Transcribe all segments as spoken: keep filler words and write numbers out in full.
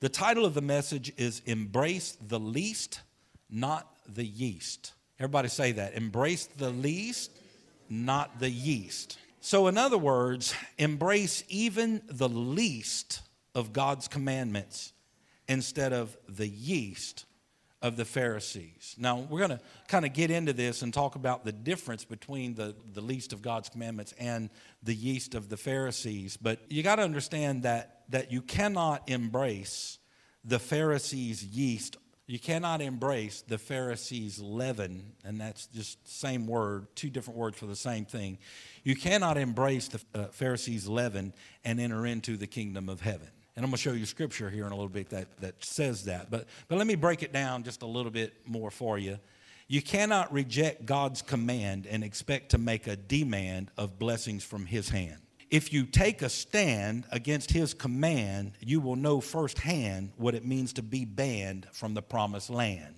The title of the message is Embrace the Least, Not the Yeast. Everybody say that. Embrace the least, not the yeast. So in other words, embrace even the least of God's commandments instead of the yeast of the Pharisees. Now, we're going to kind of get into this and talk about the difference between the, the least of God's commandments and the yeast of the Pharisees. But you got to understand that, that you cannot embrace the Pharisees' yeast. You cannot embrace the Pharisees' leaven, and that's just the same word, two different words for the same thing. You cannot embrace the uh, Pharisees' leaven and enter into the kingdom of heaven. And I'm going to show you scripture here in a little bit that, that says that. But, but let me break it down just a little bit more for you. You cannot reject God's command and expect to make a demand of blessings from his hand. If you take a stand against his command, you will know firsthand what it means to be banned from the promised land.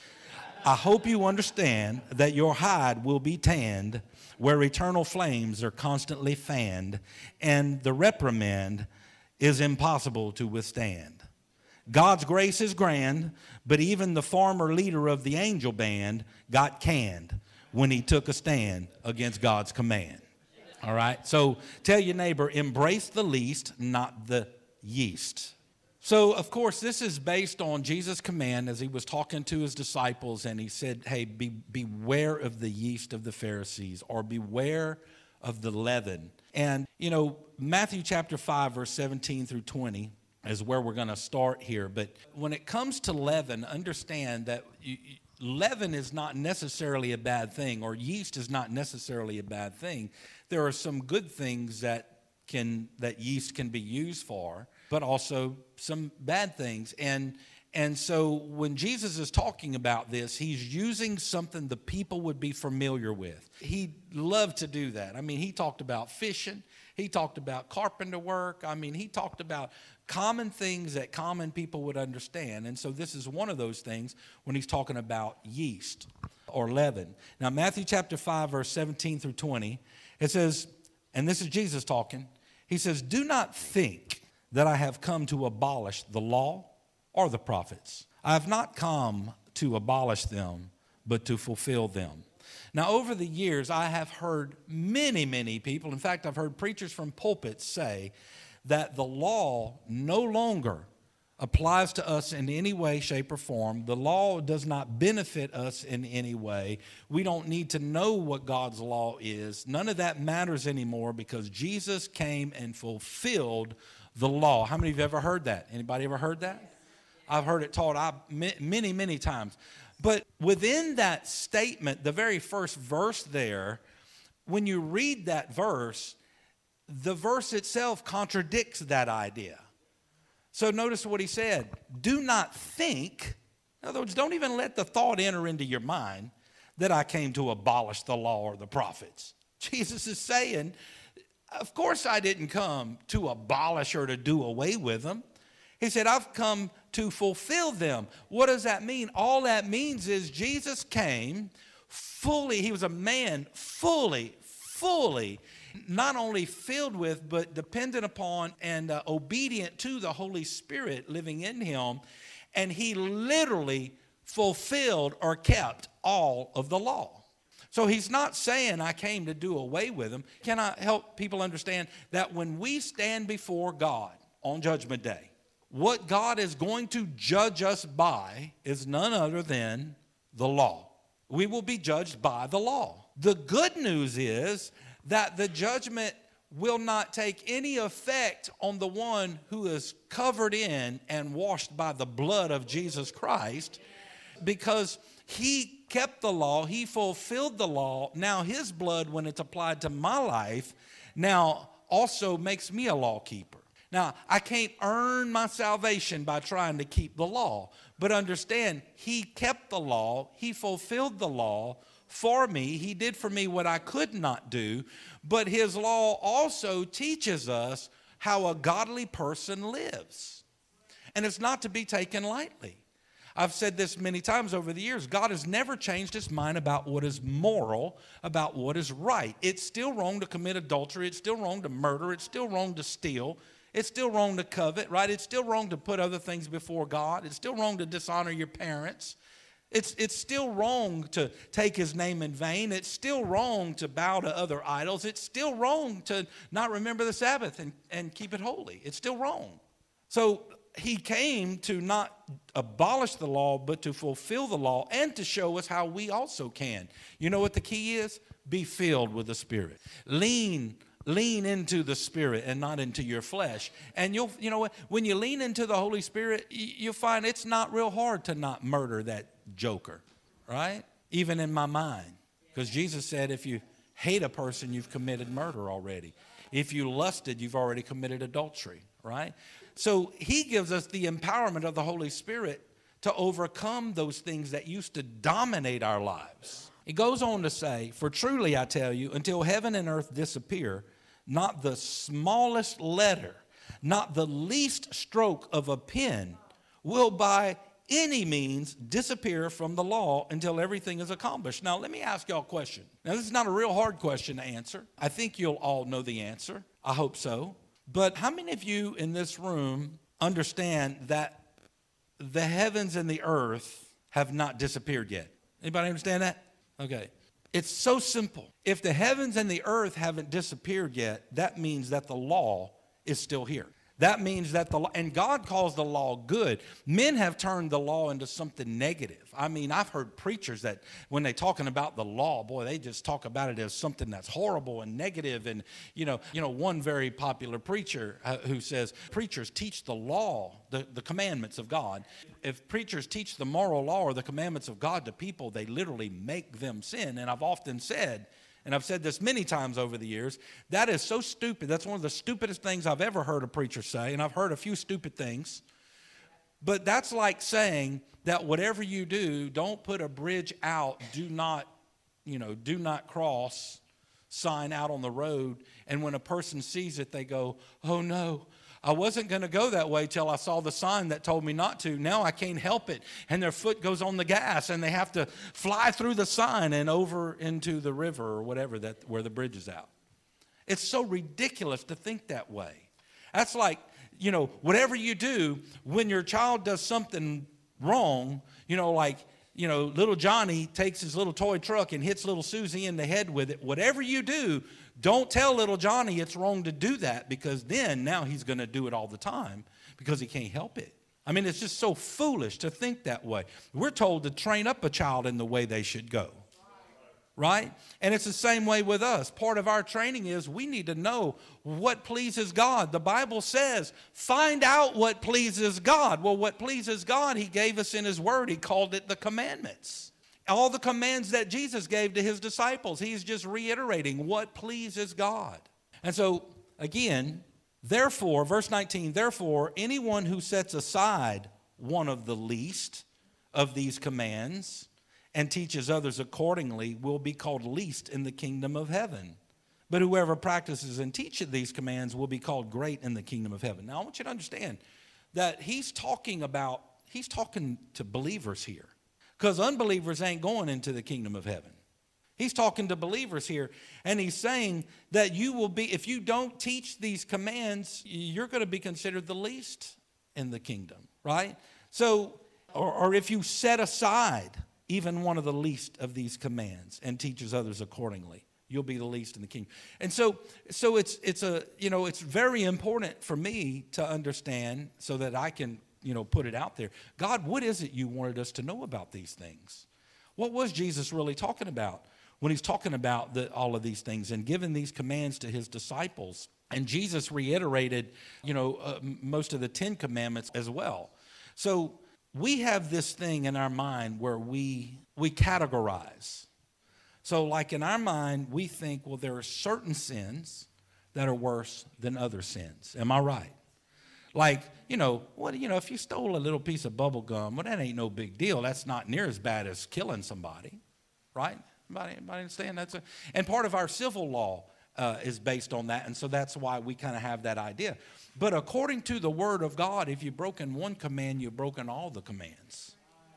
I hope you understand that your hide will be tanned where eternal flames are constantly fanned, and the reprimand is impossible to withstand. God's grace is grand, but even the former leader of the angel band got canned when he took a stand against God's command. All right, so tell your neighbor, embrace the least, not the yeast. So, of course, this is based on Jesus' command as he was talking to his disciples, and he said, hey, be, beware of the yeast of the Pharisees, or beware of the leaven. And, you know, Matthew chapter five, verse seventeen through twenty is where we're going to start here. But when it comes to leaven, understand that you, you, leaven is not necessarily a bad thing, or yeast is not necessarily a bad thing. There are some good things that can that yeast can be used for, but also some bad things. And and so when Jesus is talking about this, he's using something the people would be familiar with. He loved to do that. I mean, he talked about fishing. He talked about carpenter work. I mean, he talked about common things that common people would understand. And so this is one of those things when he's talking about yeast or leaven. Now, Matthew chapter five, verse seventeen through twenty, it says, and this is Jesus talking, he says, do not think that I have come to abolish the law or the prophets. I have not come to abolish them, but to fulfill them. Now, over the years, I have heard many, many people, in fact, I've heard preachers from pulpits say that the law no longer applies to us in any way, shape, or form. The law does not benefit us in any way. We don't need to know what God's law is. None of that matters anymore because Jesus came and fulfilled the law. How many of you have ever heard that? Anybody ever heard that? I've heard it taught I, many, many times. But within that statement, the very first verse there, when you read that verse, the verse itself contradicts that idea. So notice what he said. Do not think, in other words, don't even let the thought enter into your mind that I came to abolish the law or the prophets. Jesus is saying, of course I didn't come to abolish or to do away with them. He said, I've come to fulfill them. What does that mean? All that means is Jesus came fully, he was a man fully, fully, not only filled with, but dependent upon and uh, obedient to the Holy Spirit living in him. And he literally fulfilled or kept all of the law. So he's not saying I came to do away with them. Can I help people understand that when we stand before God on Judgment Day, what God is going to judge us by is none other than the law. We will be judged by the law. The good news is that the judgment will not take any effect on the one who is covered in and washed by the blood of Jesus Christ, because he kept the law, he fulfilled the law. Now his blood, when it's applied to my life, now also makes me a law keeper. Now, I can't earn my salvation by trying to keep the law, but understand, he kept the law, he fulfilled the law for me. He did for me what I could not do, but his law also teaches us how a godly person lives. And it's not to be taken lightly. I've said this many times over the years. God has never changed his mind about what is moral, about what is right. It's still wrong to commit adultery. It's still wrong to murder. It's still wrong to steal. It's still wrong to covet, right? It's still wrong to put other things before God. It's still wrong to dishonor your parents. It's, it's still wrong to take his name in vain. It's still wrong to bow to other idols. It's still wrong to not remember the Sabbath and, and keep it holy. It's still wrong. So he came to not abolish the law, but to fulfill the law and to show us how we also can. You know what the key is? Be filled with the Spirit. Lean Lean into the Spirit and not into your flesh. And you'll, you know what, when you lean into the Holy Spirit, you'll find it's not real hard to not murder that joker, right? Even in my mind. Because Jesus said if you hate a person, you've committed murder already. If you lusted, you've already committed adultery, right? So he gives us the empowerment of the Holy Spirit to overcome those things that used to dominate our lives. He goes on to say, for truly I tell you, until heaven and earth disappear, not the smallest letter, not the least stroke of a pen will by any means disappear from the law until everything is accomplished. Now, let me ask y'all a question. Now, this is not a real hard question to answer. I think you'll all know the answer. I hope so. But how many of you in this room understand that the heavens and the earth have not disappeared yet? Anybody understand that? Okay. It's so simple. If the heavens and the earth haven't disappeared yet, that means that the law is still here. That means that the law, and God calls the law good. Men have turned the law into something negative. I mean, I've heard preachers that when they're talking about the law, boy, they just talk about it as something that's horrible and negative. And, you know, you know, one very popular preacher uh, who says, preachers teach the law, the, the commandments of God. If preachers teach the moral law or the commandments of God to people, they literally make them sin. And I've often said, and I've said this many times over the years, that is so stupid. That's one of the stupidest things I've ever heard a preacher say, and I've heard a few stupid things. But that's like saying that whatever you do, don't put a bridge out, do not, you know, do not cross sign out on the road, and when a person sees it, they go, oh no, I wasn't going to go that way till I saw the sign that told me not to. Now I can't help it. And their foot goes on the gas and they have to fly through the sign and over into the river or whatever that where the bridge is out. It's so ridiculous to think that way. That's like, you know, whatever you do, when your child does something wrong, you know, like, you know, little Johnny takes his little toy truck and hits little Susie in the head with it. Whatever you do, don't tell little Johnny it's wrong to do that, because then now he's going to do it all the time because he can't help it. I mean, it's just so foolish to think that way. We're told to train up a child in the way they should go, right? And it's the same way with us. Part of our training is we need to know what pleases God. The Bible says, find out what pleases God. Well, what pleases God, he gave us in his word. He called it the commandments. All the commands that Jesus gave to his disciples, he's just reiterating what pleases God. And so, again, therefore, verse nineteen, therefore, anyone who sets aside one of the least of these commands and teaches others accordingly will be called least in the kingdom of heaven. But whoever practices and teaches these commands will be called great in the kingdom of heaven. Now, I want you to understand that he's talking about, he's talking to believers here. Because unbelievers ain't going into the kingdom of heaven. He's talking to believers here. And he's saying that you will be, if you don't teach these commands, you're going to be considered the least in the kingdom, right? So, or, or if you set aside even one of the least of these commands and teaches others accordingly, you'll be the least in the kingdom. And so, so it's it's a you know it's very important for me to understand so that I can you know put it out there. God, what is it you wanted us to know about these things? What was Jesus really talking about when he's talking about the, all of these things and giving these commands to his disciples? And Jesus reiterated, you know, uh, most of the Ten Commandments as well. So we have this thing in our mind where we we categorize. So like in our mind, we think, well, there are certain sins that are worse than other sins. Am I right? Like, you know, what you know, if you stole a little piece of bubble gum, well, that ain't no big deal. That's not near as bad as killing somebody, right? Anybody, anybody understand? That's a, and part of our civil law uh, is based on that, and so that's why we kind of have that idea. But according to the Word of God, if you've broken one command, you've broken all the commands.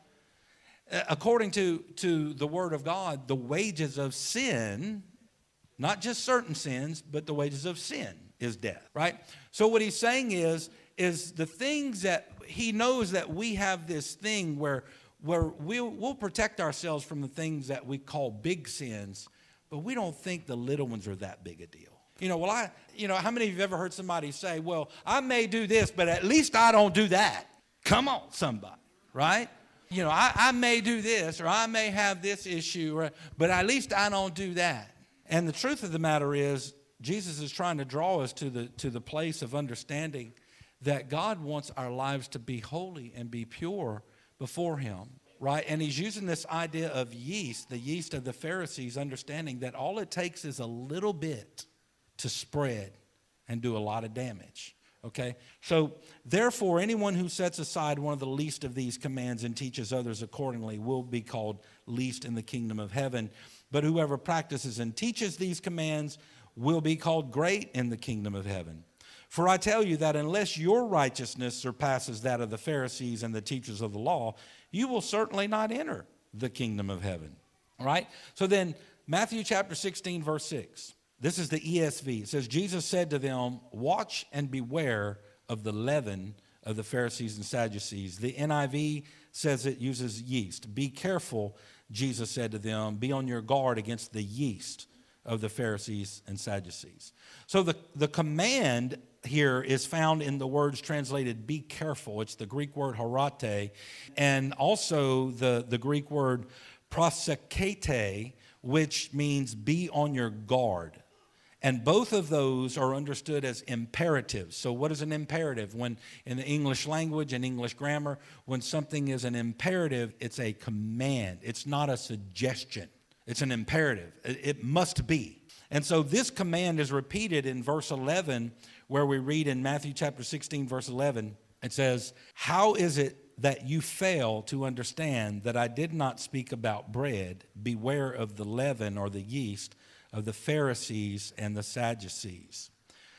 Uh, according to, to the Word of God, the wages of sin, not just certain sins, but the wages of sin is death, right? So what he's saying is, is the things that he knows that we have this thing where, where we'll, we'll protect ourselves from the things that we call big sins, but we don't think the little ones are that big a deal. You know, well, I, you know, how many of you have ever heard somebody say, well, I may do this, but at least I don't do that? Come on, somebody, right? You know, I, I may do this, or I may have this issue, or, but at least I don't do that. And the truth of the matter is, Jesus is trying to draw us to the, to the place of understanding that God wants our lives to be holy and be pure before him, right? And he's using this idea of yeast, the yeast of the Pharisees, understanding that all it takes is a little bit to spread and do a lot of damage. Okay, so therefore, anyone who sets aside one of the least of these commands and teaches others accordingly will be called least in the kingdom of heaven. But whoever practices and teaches these commands will be called great in the kingdom of heaven. For I tell you that unless your righteousness surpasses that of the Pharisees and the teachers of the law, you will certainly not enter the kingdom of heaven. All right, so then Matthew chapter sixteen, verse six. This is the E S V. It says, Jesus said to them, watch and beware of the leaven of the Pharisees and Sadducees. The N I V says it uses yeast. Be careful, Jesus said to them. Be on your guard against the yeast of the Pharisees and Sadducees. So the, the command here is found in the words translated be careful. It's the Greek word horate, and also the, the Greek word prosekete, which means be on your guard. And both of those are understood as imperatives. So what is an imperative? When in the English language and English grammar, when something is an imperative, it's a command. It's not a suggestion. It's an imperative. It must be. And so this command is repeated in verse eleven, where we read in Matthew chapter sixteen, verse eleven, it says, how is it that you fail to understand that I did not speak about bread? Beware of the leaven or the yeast of the Pharisees and the Sadducees.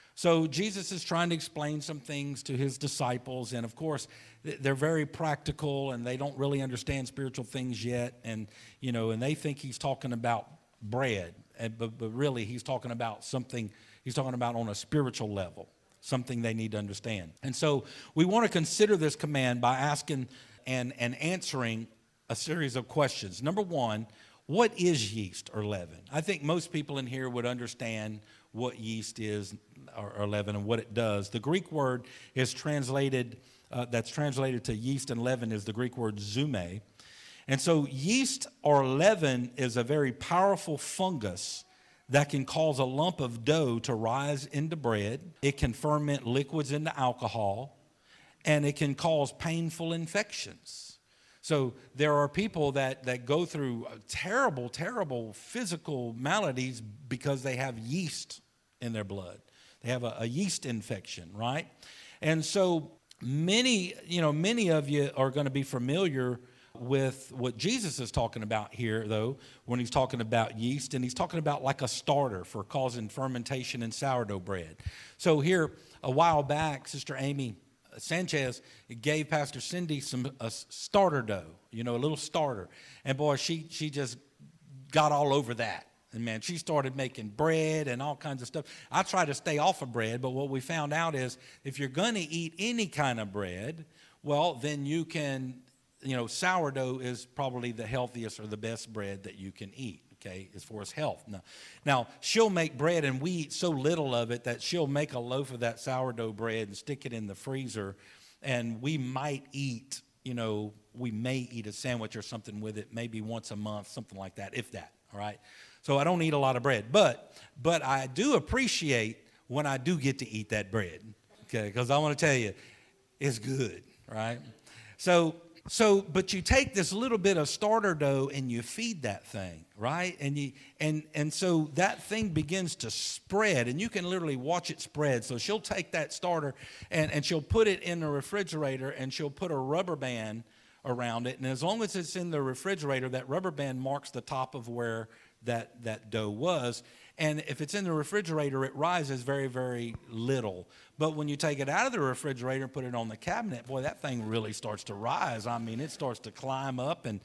So Jesus is trying to explain some things to his disciples, and of course they're very practical and they don't really understand spiritual things yet, and you know, and they think he's talking about bread, but, but really he's talking about something, he's talking about on a spiritual level, something they need to understand. And so we want to consider this command by asking and, and answering a series of questions. Number one, what is yeast or leaven? I think most people in here would understand what yeast is or, or leaven and what it does. The Greek word is translated, uh, that's translated to yeast and leaven is the Greek word zume. And so yeast or leaven is a very powerful fungus that can cause a lump of dough to rise into bread. It can ferment liquids into alcohol, and it can cause painful infections. So there are people that, that go through terrible, terrible physical maladies because they have yeast in their blood. They have a, a yeast infection, right? And so many, you know, many of you are going to be familiar with what Jesus is talking about here, though, when he's talking about yeast, and he's talking about like a starter for causing fermentation in sourdough bread. So here, a while back, Sister Amy Sanchez gave Pastor Cindy some a starter dough, you know, a little starter. And boy, she she just got all over that. And man, she started making bread and all kinds of stuff. I try to stay off of bread, but what we found out is if you're going to eat any kind of bread, well, then you can, you know, sourdough is probably the healthiest or the best bread that you can eat. Okay, as far as health. Now, now, she'll make bread, and we eat so little of it that she'll make a loaf of that sourdough bread and stick it in the freezer, and we might eat, you know, we may eat a sandwich or something with it, maybe once a month, something like that, if that, all right? So I don't eat a lot of bread, but but I do appreciate when I do get to eat that bread, okay, because I want to tell you, it's good, right? So... So, but you take this little bit of starter dough and you feed that thing, right? And you and and so that thing begins to spread, and you can literally watch it spread. So she'll take that starter and, and she'll put it in the refrigerator, and she'll put a rubber band around it. And as long as it's in the refrigerator, that rubber band marks the top of where that, that dough was. And if it's in the refrigerator, it rises very, very little. But when you take it out of the refrigerator and put it on the cabinet, boy, that thing really starts to rise. I mean, it starts to climb up. And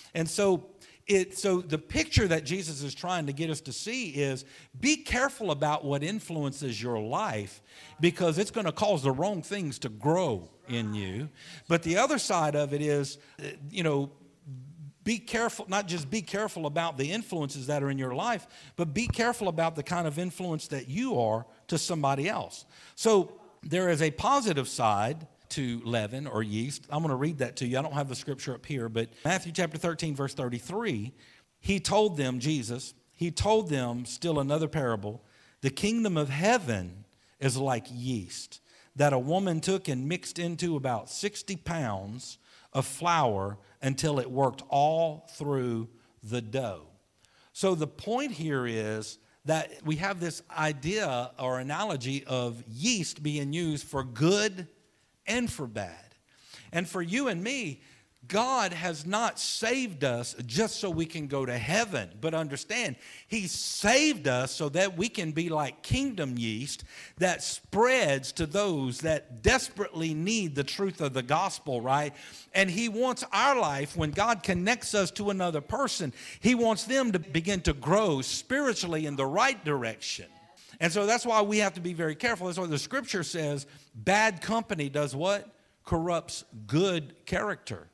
And so it so the picture that Jesus is trying to get us to see is be careful about what influences your life, because it's going to cause the wrong things to grow in you. But the other side of it is, you know, be careful, not just be careful about the influences that are in your life, but be careful about the kind of influence that you are to somebody else. So there is a positive side to leaven or yeast. I'm going to read that to you. I don't have the scripture up here, but Matthew chapter thirteen, verse thirty-three, he told them, Jesus, he told them still another parable. The kingdom of heaven is like yeast that a woman took and mixed into about sixty pounds of flour until it worked all through the dough. So the point here is that we have this idea or analogy of yeast being used for good and for bad. And for you and me, God has not saved us just so we can go to heaven. But understand, He saved us so that we can be like kingdom yeast that spreads to those that desperately need the truth of the gospel, right? And He wants our life, when God connects us to another person, He wants them to begin to grow spiritually in the right direction. And so that's why we have to be very careful. That's why the scripture says bad company does what? Corrupts good character.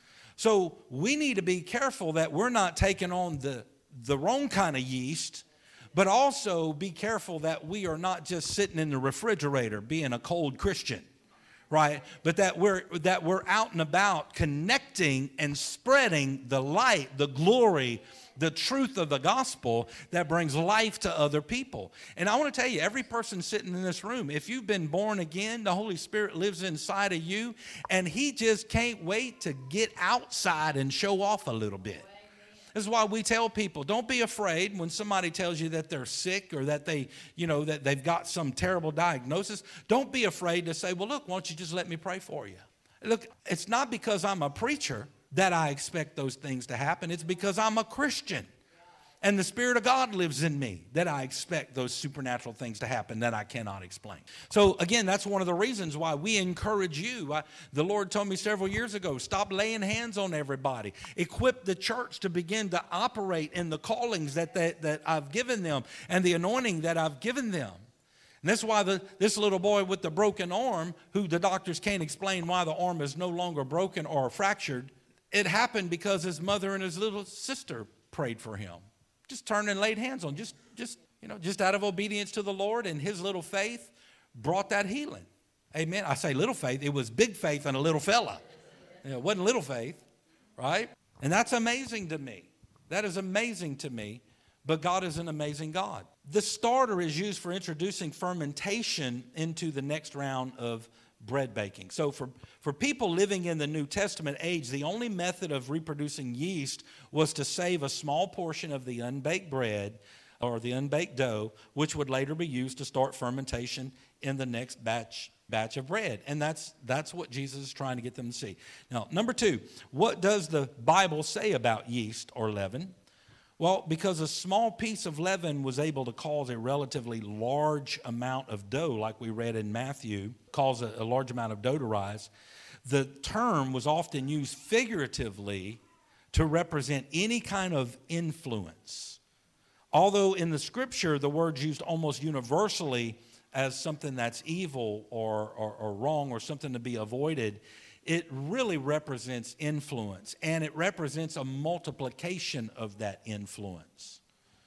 So we need to be careful that we're not taking on the, the wrong kind of yeast, but also be careful that we are not just sitting in the refrigerator being a cold Christian, right? But that we're, that we're out and about connecting and spreading the light, the glory, the truth of the gospel that brings life to other people. And I want to tell you, every person sitting in this room, if you've been born again, the Holy Spirit lives inside of you, and He just can't wait to get outside and show off a little bit. This is why we tell people, don't be afraid when somebody tells you that they're sick or that they, you know, that they've got some terrible diagnosis. Don't be afraid to say, well, look, why don't you just let me pray for you? Look, it's not because I'm a preacher that I expect those things to happen. It's because I'm a Christian and the Spirit of God lives in me that I expect those supernatural things to happen that I cannot explain. So again, that's one of the reasons why we encourage you. I, the Lord told me several years ago, stop laying hands on everybody. Equip the church to begin to operate in the callings that, that, that I've given them and the anointing that I've given them. And that's why the, this little boy with the broken arm, who the doctors can't explain why the arm is no longer broken or fractured, it happened because his mother and his little sister prayed for him. Just turned and laid hands on, just, just, you know, just out of obedience to the Lord, and his little faith brought that healing. Amen. I say little faith. It was big faith in a little fella. You know, it wasn't little faith, right? And that's amazing to me. That is amazing to me. But God is an amazing God. The starter is used for introducing fermentation into the next round of bread baking. So for, for people living in the New Testament age, the only method of reproducing yeast was to save a small portion of the unbaked bread or the unbaked dough, which would later be used to start fermentation in the next batch batch of bread. And that's that's what Jesus is trying to get them to see. Now, number two, what does the Bible say about yeast or leaven? Well, because a small piece of leaven was able to cause a relatively large amount of dough, like we read in Matthew, cause a, a large amount of dough to rise, the term was often used figuratively to represent any kind of influence. Although in the scripture, the word's used almost universally as something that's evil or, or, or wrong or something to be avoided, it really represents influence, and it represents a multiplication of that influence.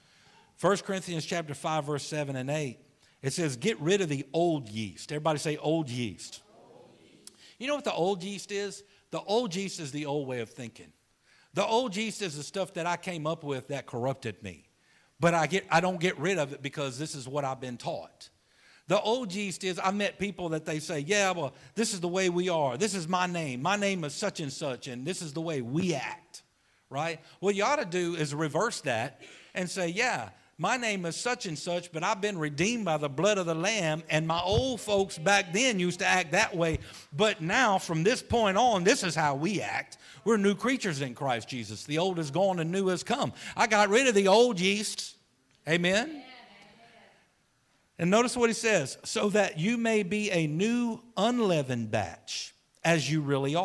First Corinthians chapter five, verse seven and eight, it says, get rid of the old yeast. Everybody say old yeast. Old yeast. You know what the old yeast is? The old yeast is the old way of thinking. The old yeast is the stuff that I came up with that corrupted me. But I get I don't get rid of it because this is what I've been taught. The old yeast is, I met people that they say, yeah, well, this is the way we are. This is my name. My name is such and such, and this is the way we act, right? What you ought to do is reverse that and say, yeah, my name is such and such, but I've been redeemed by the blood of the Lamb, and my old folks back then used to act that way. But now, from this point on, this is how we act. We're new creatures in Christ Jesus. The old is gone and new has come. I got rid of the old yeast. Amen? And notice what he says, so that you may be a new unleavened batch, as you really are.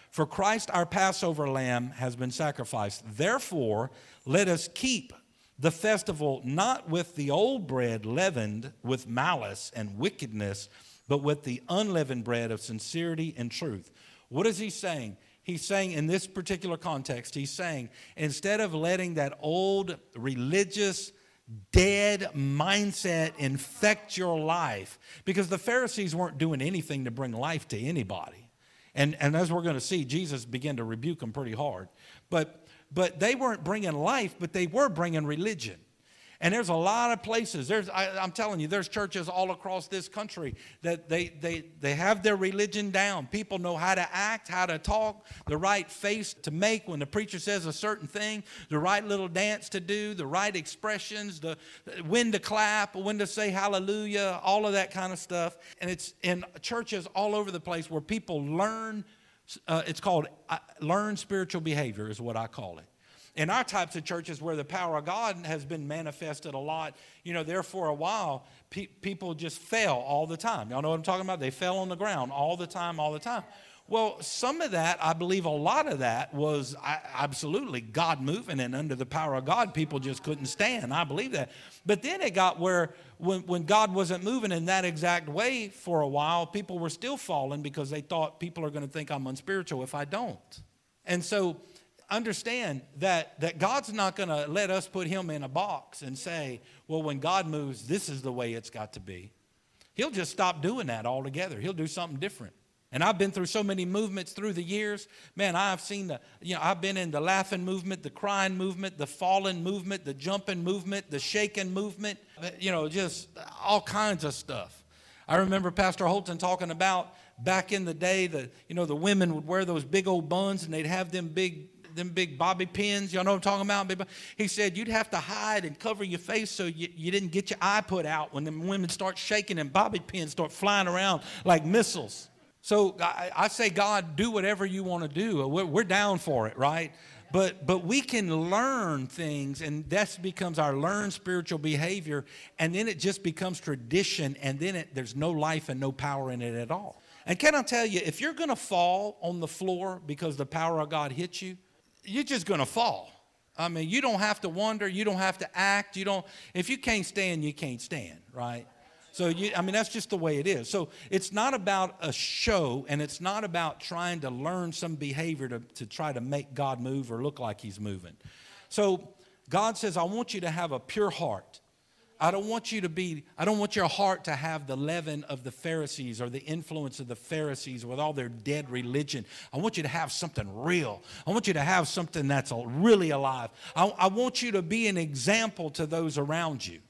For Christ our Passover lamb has been sacrificed. Therefore, let us keep the festival not with the old bread leavened with malice and wickedness, but with the unleavened bread of sincerity and truth. What is he saying? He's saying in this particular context, he's saying instead of letting that old religious dead mindset infect your life, because the Pharisees weren't doing anything to bring life to anybody. And, and as we're going to see, Jesus began to rebuke them pretty hard. But, but they weren't bringing life, but they were bringing religion. And there's a lot of places. There's, I, I'm telling you, there's churches all across this country that they, they, they have their religion down. People know how to act, how to talk, the right face to make when the preacher says a certain thing, the right little dance to do, the right expressions, the when to clap, when to say hallelujah, all of that kind of stuff. And it's in churches all over the place where people learn. Uh, it's called uh, learn spiritual behavior is what I call it. In our types of churches where the power of God has been manifested a lot, you know, there for a while, pe- people just fell all the time. Y'all know what I'm talking about? They fell on the ground all the time, all the time. Well, some of that, I believe a lot of that was I, absolutely God moving, and under the power of God, people just couldn't stand. I believe that. But then it got where when, when God wasn't moving in that exact way for a while, people were still falling because they thought people are going to think I'm unspiritual if I don't. And so understand that, that God's not going to let us put him in a box and say, well, when God moves, this is the way it's got to be. He'll just stop doing that altogether. He'll do something different. And I've been through so many movements through the years. Man, I've seen the, you know, I've been in the laughing movement, the crying movement, the falling movement, the jumping movement, the shaking movement, you know, just all kinds of stuff. I remember Pastor Holton talking about back in the day that, you know, the women would wear those big old buns and they'd have them big them big bobby pins. Y'all know what I'm talking about? He said you'd have to hide and cover your face so you, you didn't get your eye put out when the women start shaking and bobby pins start flying around like missiles. So I, I say, God, do whatever you want to do. We're, we're down for it, right? But but we can learn things, and that becomes our learned spiritual behavior, and then it just becomes tradition, and then it, there's no life and no power in it at all. And can I tell you, if you're going to fall on the floor because the power of God hits you, you're just going to fall. I mean, you don't have to wonder. You don't have to act. You don't. If you can't stand, you can't stand, right? So, you, I mean, that's just the way it is. So it's not about a show, and it's not about trying to learn some behavior to, to try to make God move or look like he's moving. So God says, I want you to have a pure heart. I don't want you to be, I don't want your heart to have the leaven of the Pharisees or the influence of the Pharisees with all their dead religion. I want you to have something real. I want you to have something that's really alive. I, I want you to be an example to those around you.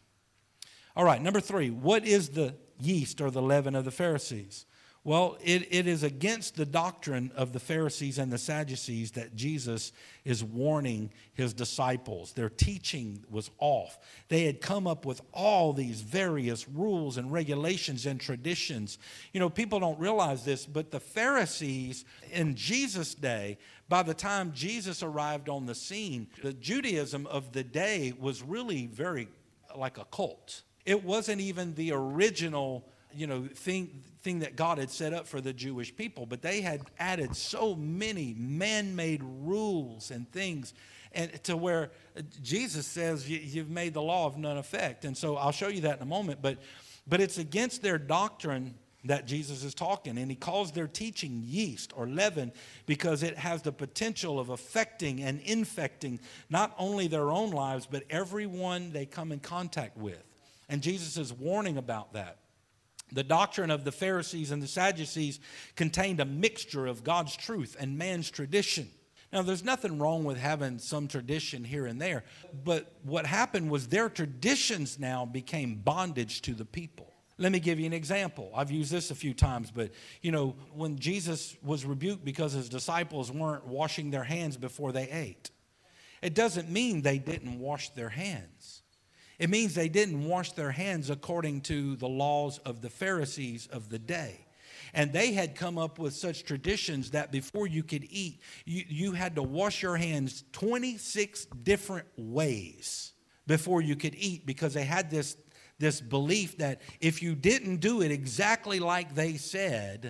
All right, number three, what is the yeast or the leaven of the Pharisees? Well, it, it is against the doctrine of the Pharisees and the Sadducees that Jesus is warning his disciples. Their teaching was off. They had come up with all these various rules and regulations and traditions. You know, people don't realize this, but the Pharisees in Jesus' day, by the time Jesus arrived on the scene, the Judaism of the day was really very like a cult. It wasn't even the original, you know, thing thing that God had set up for the Jewish people, but they had added so many man-made rules and things, and to where Jesus says you've made the law of none effect. And so I'll show you that in a moment, but but it's against their doctrine that Jesus is talking, and he calls their teaching yeast or leaven because it has the potential of affecting and infecting not only their own lives, but everyone they come in contact with. And Jesus is warning about that. The doctrine of the Pharisees and the Sadducees contained a mixture of God's truth and man's tradition. Now, there's nothing wrong with having some tradition here and there, but what happened was their traditions now became bondage to the people. Let me give you an example. I've used this a few times, but, you know, when Jesus was rebuked because his disciples weren't washing their hands before they ate, it doesn't mean they didn't wash their hands. It means they didn't wash their hands according to the laws of the Pharisees of the day. And they had come up with such traditions that before you could eat, you, you had to wash your hands twenty-six different ways before you could eat, because they had this, this belief that if you didn't do it exactly like they said,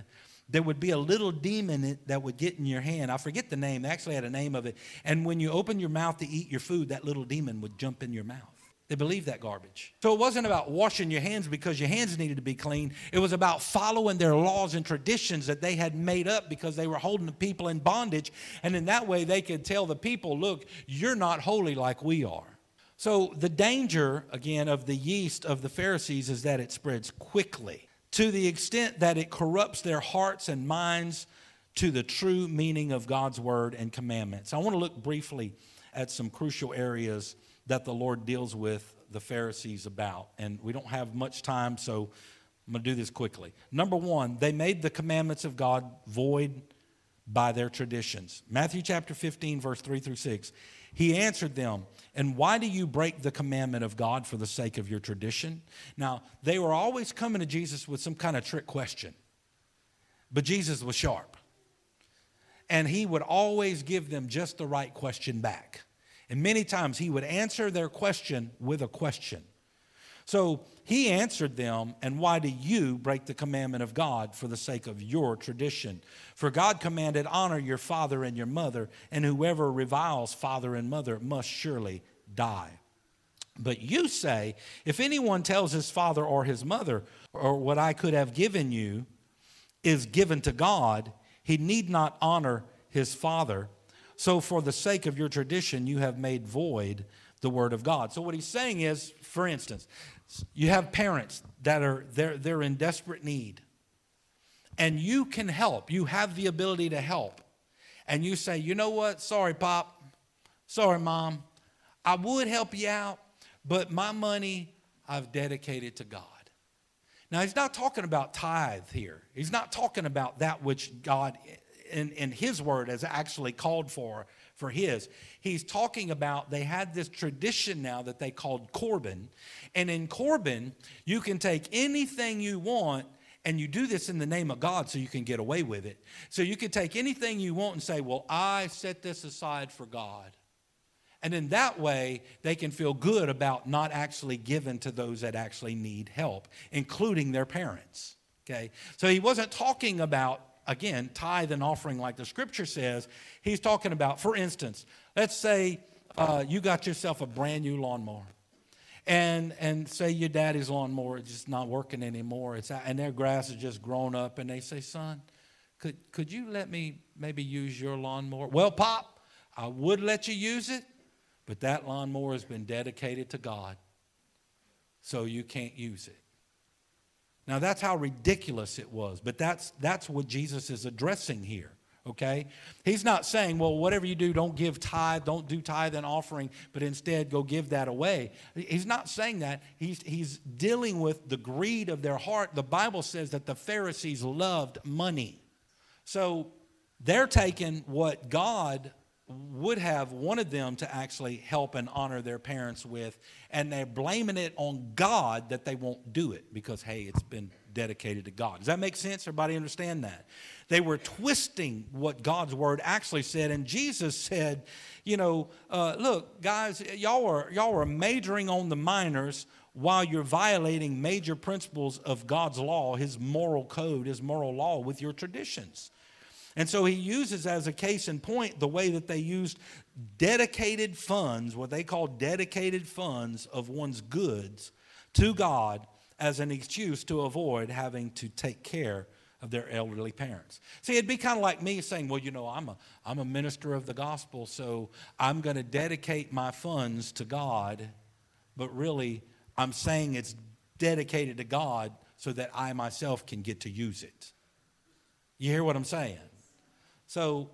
there would be a little demon that would get in your hand. I forget the name. They actually had a name of it. And when you open your mouth to eat your food, that little demon would jump in your mouth. They believed that garbage. So it wasn't about washing your hands because your hands needed to be clean. It was about following their laws and traditions that they had made up because they were holding the people in bondage. And in that way, they could tell the people, look, you're not holy like we are. So the danger, again, of the yeast of the Pharisees is that it spreads quickly to the extent that it corrupts their hearts and minds to the true meaning of God's word and commandments. I want to look briefly at some crucial areas that the Lord deals with the Pharisees about. And we don't have much time, so I'm going to do this quickly. Number one, they made the commandments of God void by their traditions. Matthew chapter fifteen, verse three through six. He answered them, and why do you break the commandment of God for the sake of your tradition? Now, they were always coming to Jesus with some kind of trick question. But Jesus was sharp. And he would always give them just the right question back. And many times he would answer their question with a question. So he answered them, and why do you break the commandment of God for the sake of your tradition? For God commanded, honor your father and your mother, and whoever reviles father and mother must surely die. But you say, if anyone tells his father or his mother, or what I could have given you is given to God, he need not honor his father. So for the sake of your tradition, you have made void the word of God. So what he's saying is, for instance, you have parents that are, they're, they're in desperate need. And you can help. You have the ability to help. And you say, you know what? Sorry, Pop. Sorry, Mom. I would help you out, but my money I've dedicated to God. Now, he's not talking about tithe here. He's not talking about that which God in, in his word has actually called for for his. He's talking about they had this tradition now that they called Corban. And in Corban, you can take anything you want, and you do this in the name of God so you can get away with it. So you can take anything you want and say, well, I set this aside for God. And in that way, they can feel good about not actually giving to those that actually need help, including their parents. Okay? So he wasn't talking about, again, tithe and offering like the scripture says. He's talking about, for instance, let's say uh, you got yourself a brand new lawnmower. And and say your daddy's lawnmower is just not working anymore. It's and their grass has just grown up. And they say, son, could, could you let me maybe use your lawnmower? Well, Pop, I would let you use it, but that lawnmower has been dedicated to God, so you can't use it. Now, that's how ridiculous it was, but that's that's what Jesus is addressing here, okay? He's not saying, well, whatever you do, don't give tithe, don't do tithe and offering, but instead go give that away. He's not saying that. He's, he's dealing with the greed of their heart. The Bible says that the Pharisees loved money. So they're taking what God would have wanted them to actually help and honor their parents with, and they're blaming it on God that they won't do it because, hey, it's been dedicated to God. Does that make sense? Everybody understand that? They were twisting what God's word actually said, and Jesus said, you know, uh, look, guys, y'all are, y'all are majoring on the minors while you're violating major principles of God's law, his moral code, his moral law with your traditions. And so he uses as a case in point the way that they used dedicated funds, what they call dedicated funds of one's goods to God as an excuse to avoid having to take care of their elderly parents. See, it'd be kind of like me saying, well, you know, I'm a, I'm a minister of the gospel, so I'm going to dedicate my funds to God, but really I'm saying it's dedicated to God so that I myself can get to use it. You hear what I'm saying? So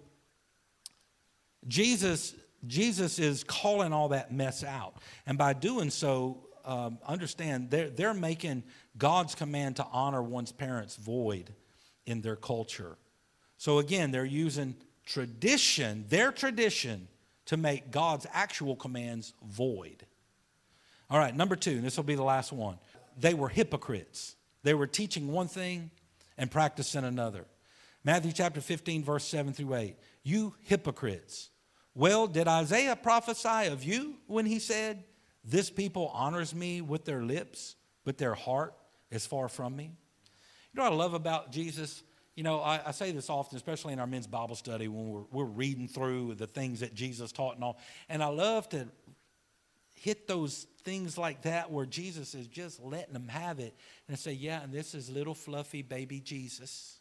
Jesus, Jesus is calling all that mess out. And by doing so, um, understand, they're, they're making God's command to honor one's parents void in their culture. So again, they're using tradition, their tradition, to make God's actual commands void. All right, number two, and this will be the last one. They were hypocrites. They were teaching one thing and practicing another. Matthew chapter fifteen, verse seven through eight. You hypocrites. Well, did Isaiah prophesy of you when he said, this people honors me with their lips, but their heart is far from me? You know what I love about Jesus? You know, I, I say this often, especially in our men's Bible study when we're, we're reading through the things that Jesus taught and all. And I love to hit those things like that where Jesus is just letting them have it. And say, yeah, and this is little fluffy baby Jesus.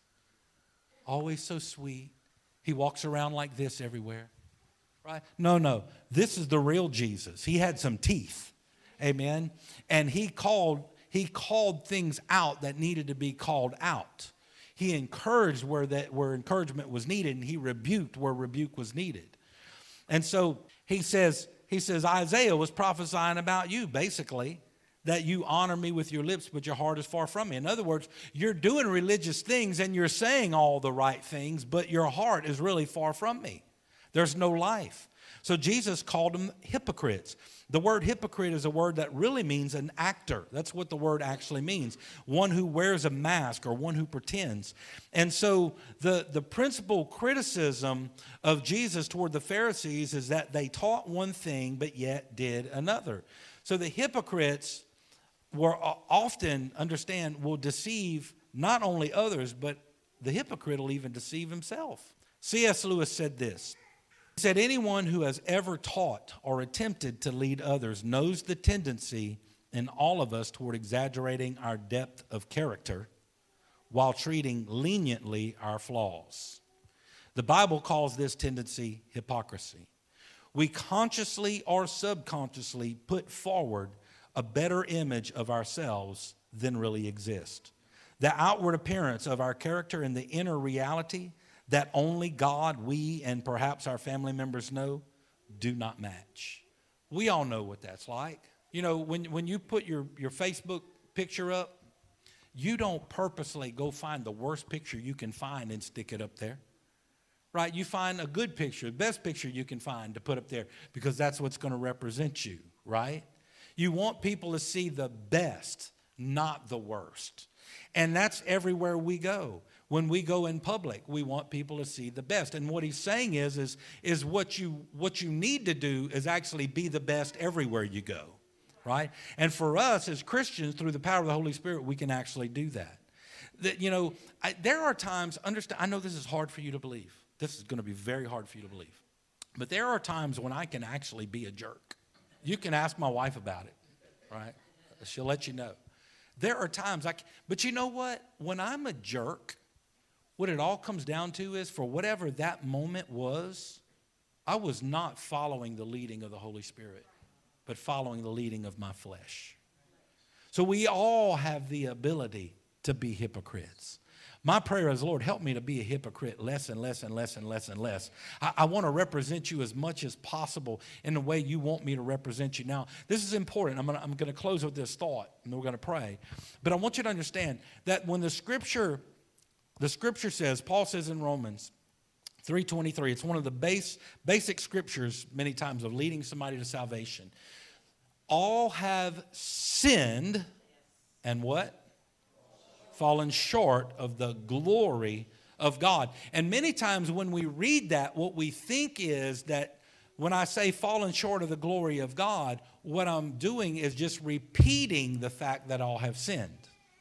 Always so sweet. He walks around like this everywhere. Right? No, no. This is the real Jesus. He had some teeth. Amen. And he called, he called things out that needed to be called out. He encouraged where that where encouragement was needed, and he rebuked where rebuke was needed. And so he says, he says, Isaiah was prophesying about you, basically, that you honor me with your lips, but your heart is far from me. In other words, you're doing religious things and you're saying all the right things, but your heart is really far from me. There's no life. So Jesus called them hypocrites. The word hypocrite is a word that really means an actor. That's what the word actually means. One who wears a mask or one who pretends. And so the, the principal criticism of Jesus toward the Pharisees is that they taught one thing but yet did another. So the hypocrites were often, understand, will deceive not only others, but the hypocrite will even deceive himself. C S Lewis said this. He said, anyone who has ever taught or attempted to lead others knows the tendency in all of us toward exaggerating our depth of character while treating leniently our flaws. The Bible calls this tendency hypocrisy. We consciously or subconsciously put forward a better image of ourselves than really exists. The outward appearance of our character and the inner reality that only God, we, and perhaps our family members know, do not match. We all know what that's like. You know, when, when you put your, your Facebook picture up, you don't purposely go find the worst picture you can find and stick it up there. Right? You find a good picture, the best picture you can find to put up there because that's what's going to represent you, right? You want people to see the best, not the worst. And that's everywhere we go. When we go in public, we want people to see the best. And what he's saying is, is, is what you what you need to do is actually be the best everywhere you go, right? And for us as Christians, through the power of the Holy Spirit, we can actually do that. That you know, I, there are times, understand, I know this is hard for you to believe. This is going to be very hard for you to believe. But there are times when I can actually be a jerk. You can ask my wife about it, right? She'll let you know. There are times I can, but you know what? When I'm a jerk, what it all comes down to is for whatever that moment was, I was not following the leading of the Holy Spirit, but following the leading of my flesh. So we all have the ability to be hypocrites. My prayer is, Lord, help me to be a hypocrite less and less and less and less and less. I, I want to represent you as much as possible in the way you want me to represent you. Now, this is important. I'm going to, I'm going to close with this thought, and we're going to pray. But I want you to understand that when the scripture, the scripture says, Paul says in Romans three twenty-three, it's one of the base, basic scriptures many times of leading somebody to salvation. All have sinned and what? Fallen short of the glory of God. And many times when we read that, what we think is that when I say fallen short of the glory of God, what I'm doing is just repeating the fact that all have sinned.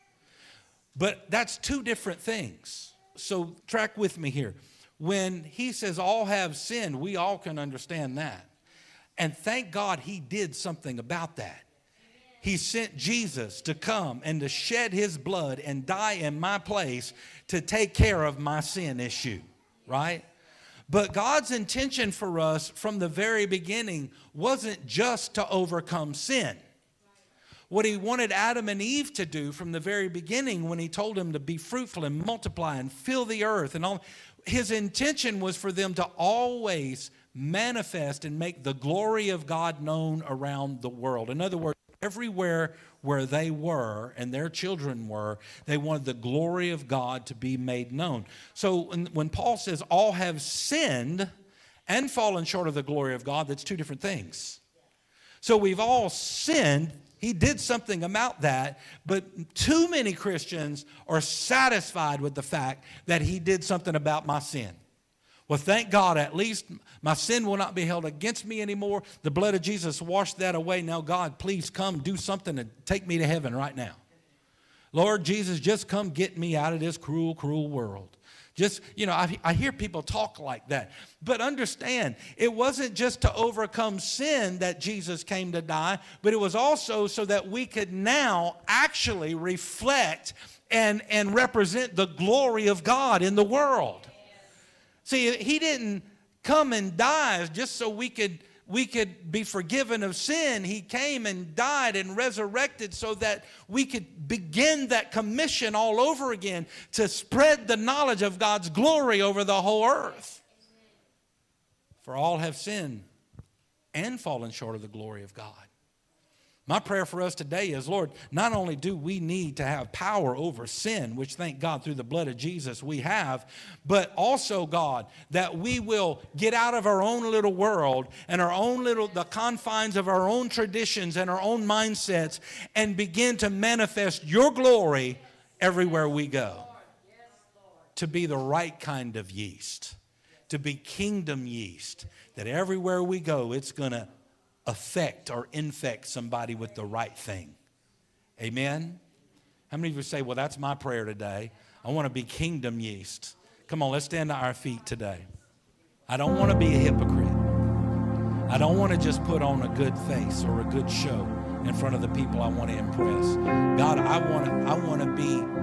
But that's two different things. So track with me here. When he says all have sinned, we all can understand that. And thank God he did something about that. He sent Jesus to come and to shed his blood and die in my place to take care of my sin issue, right? But God's intention for us from the very beginning wasn't just to overcome sin. What he wanted Adam and Eve to do from the very beginning when he told them to be fruitful and multiply and fill the earth and all, his intention was for them to always manifest and make the glory of God known around the world. In other words, everywhere where they were and their children were, they wanted the glory of God to be made known. So when Paul says all have sinned and fallen short of the glory of God, that's two different things. So we've all sinned. He did something about that, but too many Christians are satisfied with the fact that he did something about my sin. Well, thank God, at least my sin will not be held against me anymore. The blood of Jesus washed that away. Now, God, please come do something to take me to heaven right now. Lord Jesus, just come get me out of this cruel, cruel world. Just, you know, I, I hear people talk like that. But understand, it wasn't just to overcome sin that Jesus came to die, but it was also so that we could now actually reflect and, and represent the glory of God in the world. See, he didn't come and die just so we could we could be forgiven of sin. He came and died and resurrected so that we could begin that commission all over again to spread the knowledge of God's glory over the whole earth. For all have sinned and fallen short of the glory of God. My prayer for us today is, Lord, not only do we need to have power over sin, which thank God through the blood of Jesus we have, but also, God, that we will get out of our own little world and our own little, the confines of our own traditions and our own mindsets and begin to manifest your glory everywhere we go. To be the right kind of yeast, to be kingdom yeast, that everywhere we go, it's going to affect or infect somebody with the right thing. Amen? How many of you say, well, that's my prayer today. I want to be kingdom yeast. Come on, let's stand to our feet today. I don't want to be a hypocrite. I don't want to just put on a good face or a good show in front of the people I want to impress. God, I want to, I want to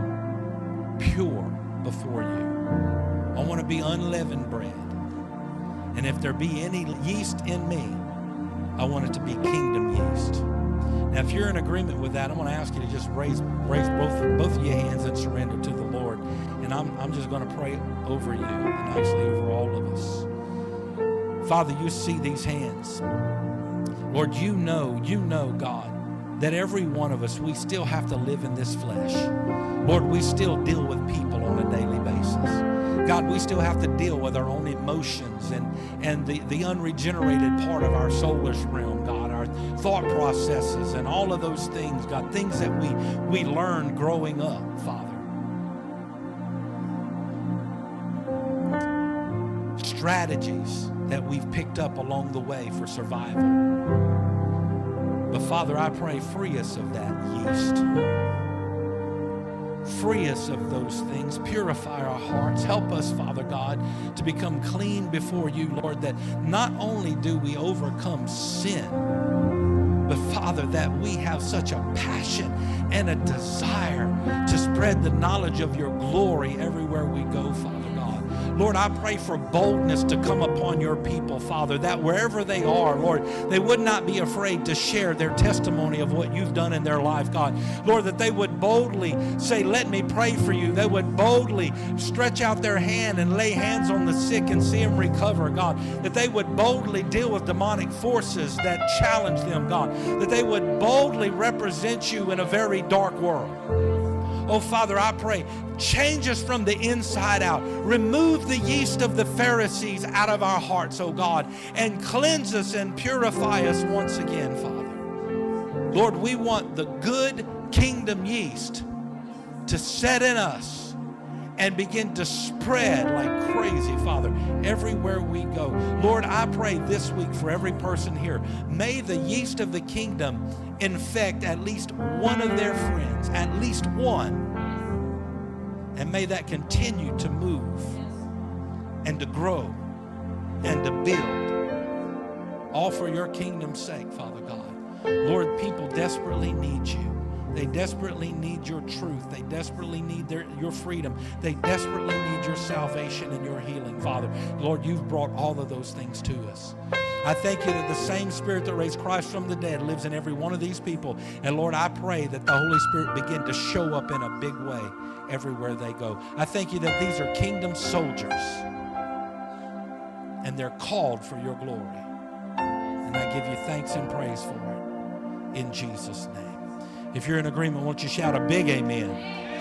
be pure before you. I want to be unleavened bread. And if there be any yeast in me, I want it to be kingdom yeast. Now, if you're in agreement with that, I'm going to ask you to just raise raise both, both of your hands and surrender to the Lord. And I'm, I'm just going to pray over you and actually over all of us. Father, you see these hands. Lord, you know, you know, God, that every one of us, we still have to live in this flesh. Lord, we still deal with people on a daily basis. God, we still have to deal with our own emotions and, and the, the unregenerated part of our soulish realm, God, our thought processes and all of those things, God, things that we, we learned growing up, Father. Strategies that we've picked up along the way for survival. But Father, I pray, free us of that yeast. Free us of those things. Purify our hearts. Help us, Father God, to become clean before you, Lord, that not only do we overcome sin, but Father, that we have such a passion and a desire to spread the knowledge of your glory everywhere we go, Father God. Lord, I pray for boldness to come upon your people, Father, that wherever they are, Lord, they would not be afraid to share their testimony of what you've done in their life, God. Lord, that they would boldly say, let me pray for you. They would boldly stretch out their hand and lay hands on the sick and see them recover, God. That they would boldly deal with demonic forces that challenge them, God. That they would boldly represent you in a very dark world. Oh, Father, I pray, change us from the inside out. Remove the yeast of the Pharisees out of our hearts, oh God, and cleanse us and purify us once again, Father. Lord, we want the good kingdom yeast to set in us and begin to spread like crazy, Father, everywhere we go. Lord, I pray this week for every person here, may the yeast of the kingdom infect at least one of their friends, at least one. And may that continue to move and to grow and to build, all for your kingdom's sake, Father God. Lord, people desperately need you. They desperately need your truth. They desperately need their, your freedom. They desperately need your salvation and your healing, Father. Lord, you've brought all of those things to us. I thank you that the same Spirit that raised Christ from the dead lives in every one of these people. And Lord, I pray that the Holy Spirit begin to show up in a big way everywhere they go. I thank you that these are kingdom soldiers and they're called for your glory. And I give you thanks and praise for it in Jesus' name. If you're in agreement, won't you shout a big amen?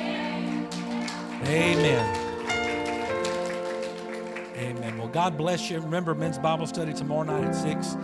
Amen. Amen. Well, God bless you. Remember, men's Bible study tomorrow night at six.